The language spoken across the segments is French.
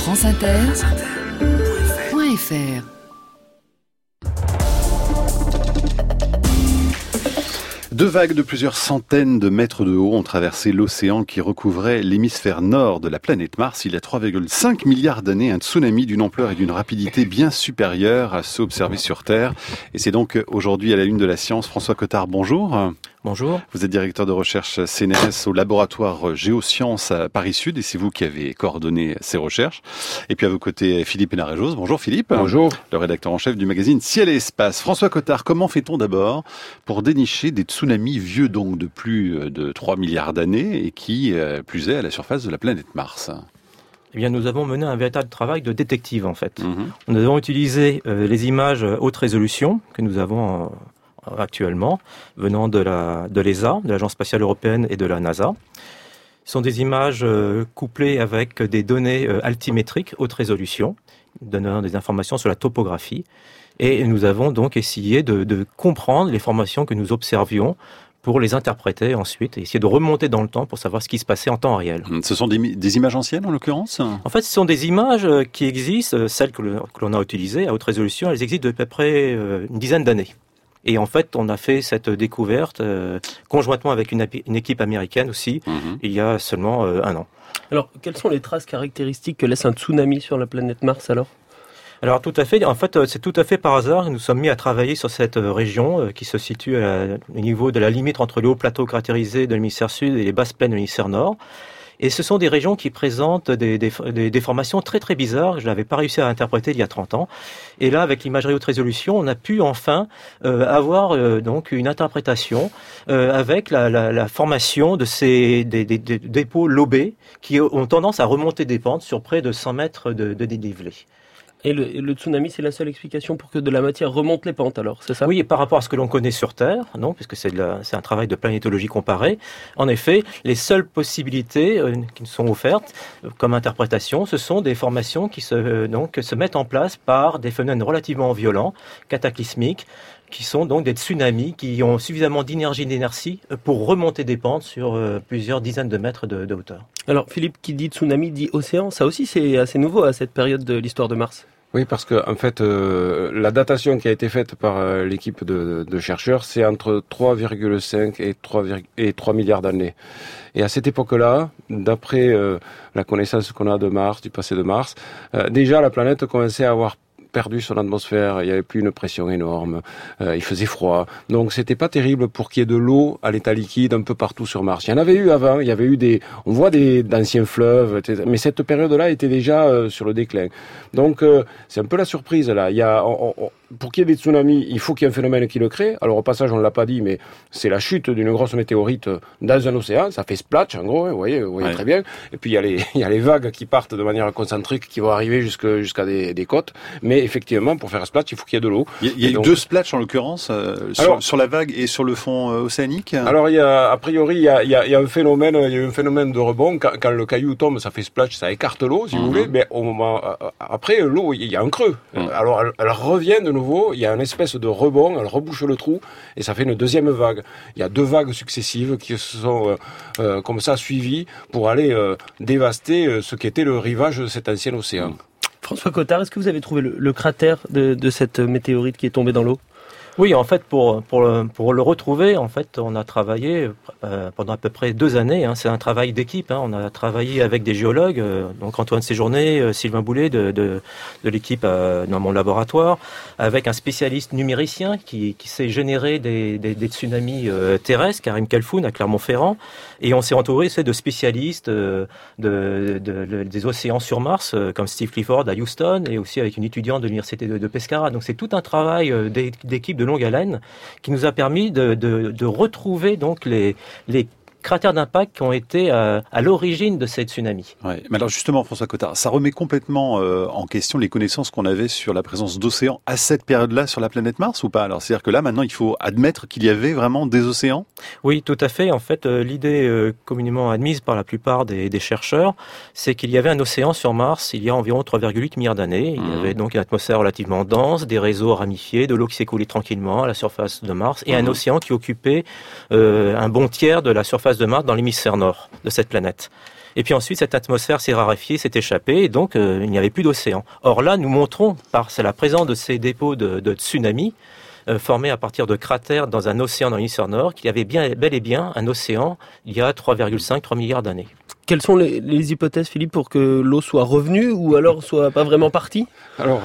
franceinter.fr. Deux vagues de plusieurs centaines de mètres de haut ont traversé l'océan qui recouvrait l'hémisphère nord de la planète Mars. Il y a 3,5 milliards d'années, un tsunami d'une ampleur et d'une rapidité bien supérieure à ceux observés sur Terre. Et c'est donc aujourd'hui à la Une de la Science. François Cottard, bonjour. Bonjour. Vous êt directeur de recherche CNRS au laboratoire Géosciences à Paris-Sud et c'est vous qui avez coordonné ces recherches. Et puis à vos côtés, Philippe Hénarejos. Bonjour Philippe. Bonjour. Le rédacteur en chef du magazine Ciel et Espace. François Cottard, comment fait-on d'abord pour dénicher des tsunamis vieux donc de plus de 3 milliards d'années et qui, plus est, à la surface de la planète Mars ? Eh bien, nous avons mené un véritable travail de détective en fait. Nous avons utilisé les images haute résolution que nous avons actuellement, venant de l'ESA, de l'Agence spatiale européenne et de la NASA. Ce sont des images couplées avec des données altimétriques haute résolution, donnant des informations sur la topographie. Et nous avons donc essayé de comprendre les formations que nous observions pour les interpréter ensuite et essayer de remonter dans le temps pour savoir ce qui se passait en temps réel. Ce sont des images anciennes en l'occurrence ? En fait, ce sont des images qui existent, celles que l'on a utilisées à haute résolution, elles existent depuis à peu près une dizaine d'années. Et en fait, on a fait cette découverte conjointement avec une équipe américaine aussi, il y a seulement un an. Alors, quelles sont les traces caractéristiques que laisse un tsunami sur la planète Mars alors ? Alors tout à fait, en fait c'est tout à fait par hasard que nous sommes mis à travailler sur cette région qui se situe au niveau de la limite entre les hauts plateaux cratérisés de l'hémisphère sud et les basses plaines de l'hémisphère nord. Et ce sont des régions qui présentent des formations très très bizarres que je n'avais pas réussi à interpréter il y a 30 ans. Et là, avec l'imagerie haute résolution, on a pu enfin avoir donc une interprétation avec la formation de ces des dépôts lobés qui ont tendance à remonter des pentes sur près de 100 mètres de dénivelé. Et le tsunami, c'est la seule explication pour que de la matière remonte les pentes, alors, c'est ça ? Oui, et par rapport à ce que l'on connaît sur Terre, non, puisque c'est un travail de planétologie comparée. En effet, les seules possibilités qui nous sont offertes comme interprétation, ce sont des formations qui se mettent en place par des phénomènes relativement violents, cataclysmiques, qui sont donc des tsunamis qui ont suffisamment d'inertie pour remonter des pentes sur plusieurs dizaines de mètres de hauteur. Alors, Philippe, qui dit tsunami, dit océan. Ça aussi, c'est assez nouveau à cette période de l'histoire de Mars. Oui, parce que en fait, la datation qui a été faite par l'équipe de chercheurs, c'est entre 3,5 et 3 milliards d'années. Et à cette époque-là, d'après la connaissance qu'on a de Mars, du passé de Mars, déjà la planète commençait à avoir perdu son atmosphère, il n'y avait plus une pression énorme, il faisait froid, donc c'était pas terrible pour qu'il y ait de l'eau à l'état liquide un peu partout sur Mars. Il y en avait eu avant, il y avait eu on voit d'anciens fleuves, etc. Mais cette période-là était déjà sur le déclin. Donc c'est un peu la surprise là. Pour qu'il y ait des tsunamis, il faut qu'il y ait un phénomène qui le crée. Alors au passage, on ne l'a pas dit, mais c'est la chute d'une grosse météorite dans un océan. Ça fait splash, en gros, vous voyez ouais. Très bien. Et puis il y a les vagues qui partent de manière concentrique, qui vont arriver jusqu'à des côtes. Mais effectivement, pour faire un splash, il faut qu'il y ait de l'eau. Il y a donc deux splashs en l'occurrence sur la vague et sur le fond océanique. Alors a priori, il y a un phénomène, de rebond. Quand le caillou tombe, ça fait splash, ça écarte l'eau, si vous voulez. Mais au moment après, l'eau, il y a un creux. Alors elle revient de nouveau. Il y a une espèce de rebond, elle rebouche le trou et ça fait une deuxième vague. Il y a deux vagues successives qui se sont comme ça suivies pour aller dévaster ce qu'était le rivage de cet ancien océan. François Cottard, est-ce que vous avez trouvé le cratère de cette météorite qui est tombée dans l'eau ? Oui, en fait, pour le retrouver, en fait, on a travaillé pendant à peu près 2 années. C'est un travail d'équipe. On a travaillé avec des géologues, donc Antoine Séjourné, Sylvain Boulet de l'équipe dans mon laboratoire, avec un spécialiste numéricien qui sait générer des tsunamis terrestres, Karim Khalfoun à Clermont-Ferrand, et on s'est entouré de spécialistes des océans sur Mars, comme Steve Clifford à Houston, et aussi avec une étudiante de l'université de Pescara. Donc c'est tout un travail d'équipe de longue haleine qui nous a permis de retrouver donc les cratères d'impact qui ont été à l'origine de ces tsunamis. Ouais. Mais alors justement, François Cottard, ça remet complètement en question les connaissances qu'on avait sur la présence d'océans à cette période-là sur la planète Mars ou pas ? Alors c'est-à-dire que là, maintenant, il faut admettre qu'il y avait vraiment des océans ? Oui, tout à fait. En fait, l'idée communément admise par la plupart des chercheurs, c'est qu'il y avait un océan sur Mars il y a environ 3,8 milliards d'années. Il y avait donc une atmosphère relativement dense, des réseaux ramifiés, de l'eau qui s'écoulait tranquillement à la surface de Mars et un océan qui occupait un bon tiers de la surface de Mars dans l'hémisphère nord de cette planète. Et puis ensuite, cette atmosphère s'est raréfiée, s'est échappée, et donc il n'y avait plus d'océan. Or là, nous montrons, c'est la présence de ces dépôts de tsunamis, formés à partir de cratères dans un océan dans l'hémisphère nord, qu'il y avait bel et bien un océan il y a 3,5-3 milliards d'années. Quelles sont les hypothèses, Philippe, pour que l'eau soit revenue ou alors soit pas vraiment partie ? Alors,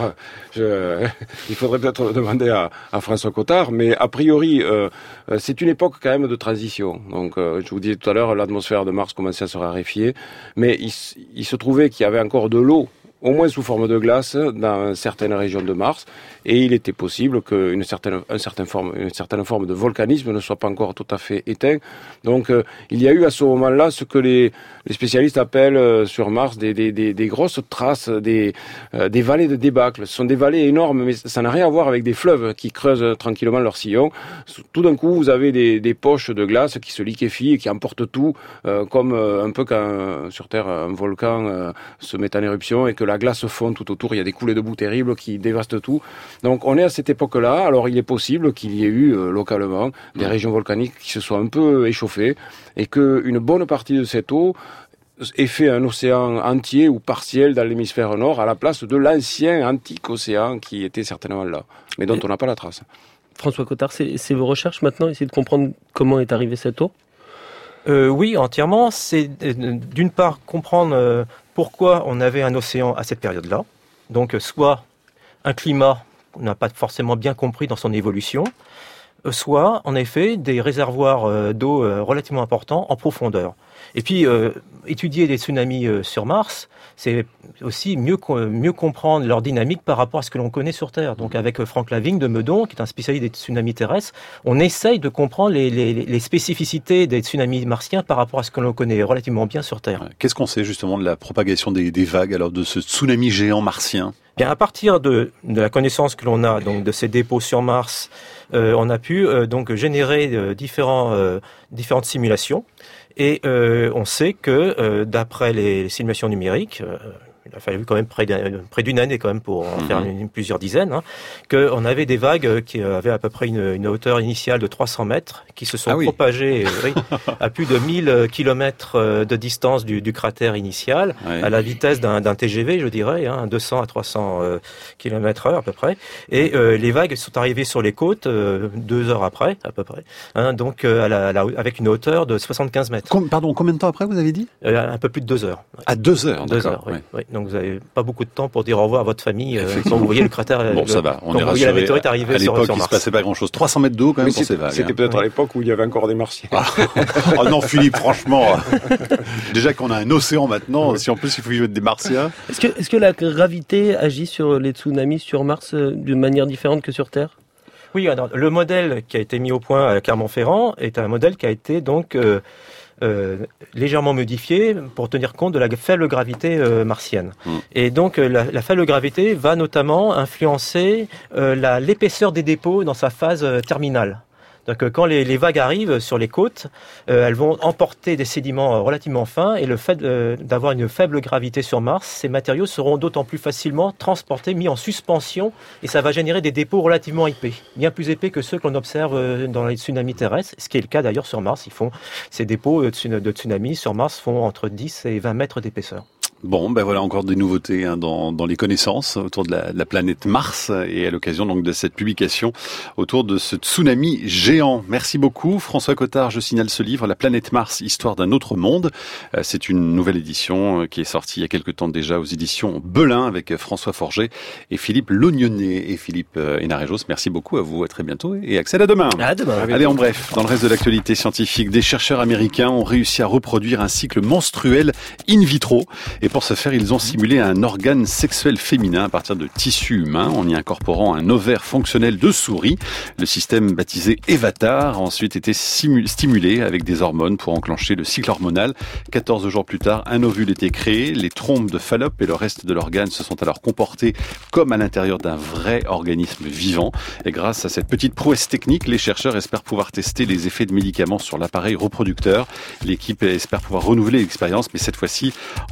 il faudrait peut-être demander à François Cottard, mais a priori, c'est une époque quand même de transition. Donc, je vous disais tout à l'heure, l'atmosphère de Mars commençait à se raréfier, mais il se trouvait qu'il y avait encore de l'eau, au moins sous forme de glace, dans certaines régions de Mars, et il était possible qu'une certaine forme de volcanisme ne soit pas encore tout à fait éteint. Donc, il y a eu à ce moment-là ce que les spécialistes appellent sur Mars des grosses traces, des vallées de débâcle. Ce sont des vallées énormes, mais ça n'a rien à voir avec des fleuves qui creusent tranquillement leur sillon. Tout d'un coup, vous avez des poches de glace qui se liquéfient et qui emportent tout, comme un peu quand sur Terre un volcan se met en éruption et que la glace fond tout autour. Il y a des coulées de boue terribles qui dévastent tout. Donc on est à cette époque-là. Alors il est possible qu'il y ait eu localement des régions volcaniques qui se soient un peu échauffées et qu'une bonne partie de cette eau ait fait un océan entier ou partiel dans l'hémisphère nord à la place de l'ancien antique océan qui était certainement là, mais dont on n'a pas la trace. François Cottard, c'est vos recherches maintenant, essayer de comprendre comment est arrivée cette eau ? Oui, entièrement. C'est d'une part comprendre pourquoi on avait un océan à cette période-là. Donc soit un climat qu'on n'a pas forcément bien compris dans son évolution, soit en effet des réservoirs d'eau relativement importants en profondeur. Et puis étudier des tsunamis sur Mars, c'est aussi mieux comprendre leur dynamique par rapport à ce que l'on connaît sur Terre. Donc avec Franck Lavigne de Meudon, qui est un spécialiste des tsunamis terrestres, on essaye de comprendre les spécificités des tsunamis martiens par rapport à ce que l'on connaît relativement bien sur Terre. Qu'est-ce qu'on sait justement de la propagation des vagues, alors de ce tsunami géant martien ? Bien, à partir de la connaissance que l'on a donc de ces dépôts sur Mars, on a pu donc générer différentes simulations. Et on sait que d'après les simulations numériques, il a fallu quand même près d'une année quand même pour en faire plusieurs dizaines, qu'on avait des vagues qui avaient à peu près une hauteur initiale de 300 mètres, qui se sont propagées à plus de 1000 kilomètres de distance du cratère initial, à la vitesse d'un TGV, je dirais, 200 à 300 km/h à peu près. Et les vagues sont arrivées sur les côtes 2 heures après, à peu près, donc avec une hauteur de 75 mètres. Pardon, combien de temps après vous avez dit ? Un peu plus de 2 heures. À 2 heures, d'accord. 2 heures, oui. Donc vous n'avez pas beaucoup de temps pour dire au revoir à votre famille quand vous voyez le cratère. Bon, ça va, on est rassuré. Vous voyez la météorite arriver à l'époque, sur il Mars. se passait pas grand-chose. 300 mètres d'eau quand même pour ces vagues. C'était peut-être à l'époque où il y avait encore des martiens. Oh non, Philippe, franchement. Déjà qu'on a un océan maintenant, si en plus il faut y mettre des martiens. Est-ce que la gravité agit sur les tsunamis sur Mars d'une manière différente que sur Terre ? Oui, alors, le modèle qui a été mis au point à Clermont-Ferrand est un modèle qui a été donc légèrement modifié pour tenir compte de la faible gravité martienne. Et donc la faible gravité va notamment influencer l'épaisseur des dépôts dans sa phase terminale. Donc quand les vagues arrivent sur les côtes, elles vont emporter des sédiments relativement fins, et le fait d'avoir une faible gravité sur Mars, ces matériaux seront d'autant plus facilement transportés, mis en suspension, et ça va générer des dépôts relativement épais, bien plus épais que ceux que l'on observe dans les tsunamis terrestres, ce qui est le cas d'ailleurs sur Mars. Ces dépôts de tsunamis sur Mars font entre 10 et 20 mètres d'épaisseur. Bon, ben voilà encore des nouveautés dans les connaissances autour de la planète Mars, et à l'occasion donc de cette publication autour de ce tsunami géant. Merci beaucoup François Cottard. Je signale ce livre, La planète Mars, histoire d'un autre monde. C'est une nouvelle édition qui est sortie il y a quelque temps déjà aux éditions Belin, avec François Forget et Philippe Lognonnet. Et Philippe Hénarejos, merci beaucoup à vous, à très bientôt et Axel, à demain. À demain. Allez, en bref, dans le reste de l'actualité scientifique, des chercheurs américains ont réussi à reproduire un cycle menstruel in vitro. Et pour ce faire, ils ont simulé un organe sexuel féminin à partir de tissus humains en y incorporant un ovaire fonctionnel de souris. Le système baptisé EVATAR a ensuite été stimulé avec des hormones pour enclencher le cycle hormonal. 14 jours plus tard, un ovule était créé. Les trompes de Fallope et le reste de l'organe se sont alors comportés comme à l'intérieur d'un vrai organisme vivant. Et grâce à cette petite prouesse technique, les chercheurs espèrent pouvoir tester les effets de médicaments sur l'appareil reproducteur. L'équipe espère pouvoir renouveler l'expérience, mais cette fois-ci en la mis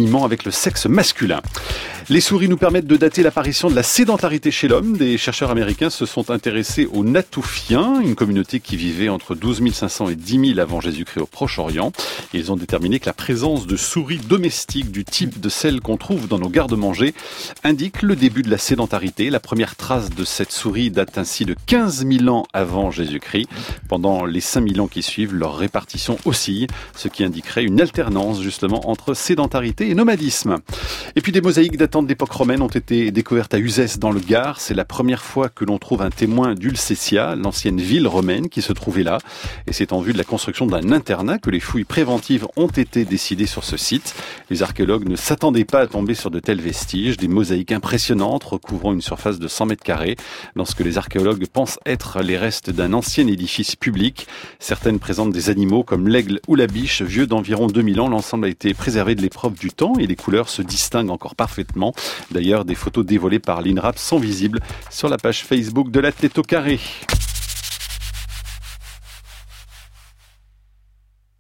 alignement avec le sexe masculin. Les souris nous permettent de dater l'apparition de la sédentarité chez l'homme. Des chercheurs américains se sont intéressés aux Natoufiens, une communauté qui vivait entre 12 500 et 10 000 avant Jésus-Christ au Proche-Orient. Ils ont déterminé que la présence de souris domestiques du type de celles qu'on trouve dans nos garde-manger indique le début de la sédentarité. La première trace de cette souris date ainsi de 15 000 ans avant Jésus-Christ. Pendant les 5 000 ans qui suivent, leur répartition oscille, ce qui indiquerait une alternance justement entre sédentarité et nomadisme. Et puis des mosaïques datant de l'époque romaine ont été découvertes à Uzès dans le Gard. C'est la première fois que l'on trouve un témoin d'Ulcessia, l'ancienne ville romaine qui se trouvait là. Et c'est en vue de la construction d'un internat que les fouilles préventives ont été décidées sur ce site. Les archéologues ne s'attendaient pas à tomber sur de tels vestiges, des mosaïques impressionnantes recouvrant une surface de 100 mètres carrés, dans ce que les archéologues pensent être les restes d'un ancien édifice public. Certaines présentent des animaux comme l'aigle ou la biche, vieux d'environ 2000 ans. L'ensemble a été préservé de l'épreuve du temps et les couleurs se distinguent encore parfaitement. D'ailleurs, des photos dévoilées par l'INRAP sont visibles sur la page Facebook de la Tête au Carré.